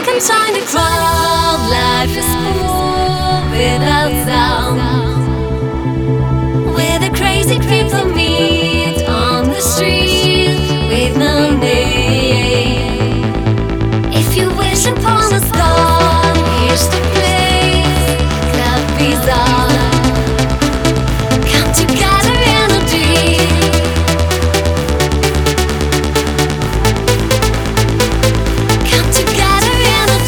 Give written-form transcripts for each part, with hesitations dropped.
can join the crowd. Life is full without sound, where the crazy people meet on the street with no name. If you wish upon a star, here's the place, Club Bizarre. Come together in a dream. Come together in a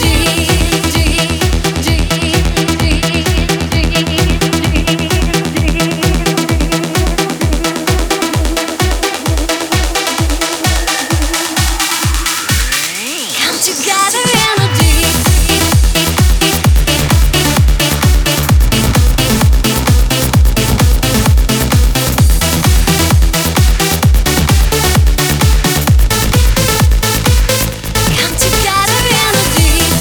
Come together in a Come together in a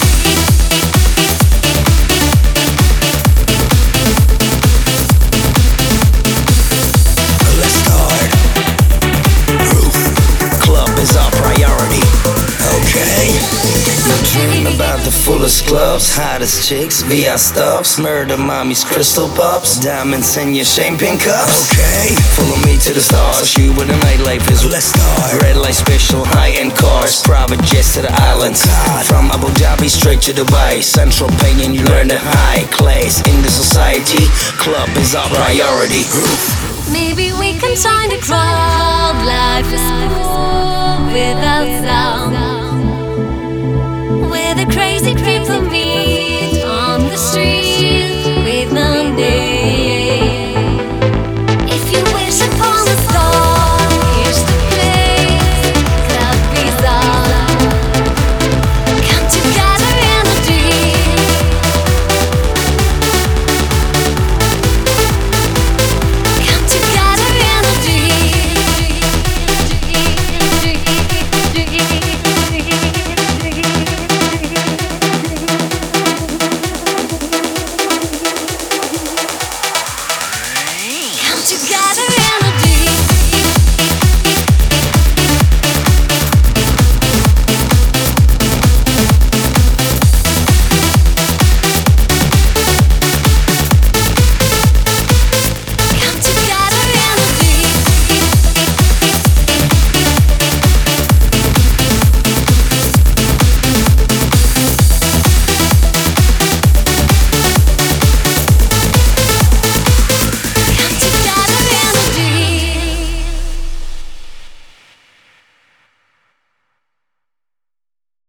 Let's start. Roof. Club is our priority. Okay. You dream about the fullest clubs, hottest chicks, VR stuffs, murder mommies, crystal pups, diamonds in your champagne cups. Okay. Follow me to the stars. I'll shoot where the nightlife is. Let's start. Red light special, high-end cars, private jets to the islands. From Abu Dhabi straight to Dubai, Central Paying, you learn the high class in the society. Club is our priority. Maybe we can join the crowd. Life is full without sound,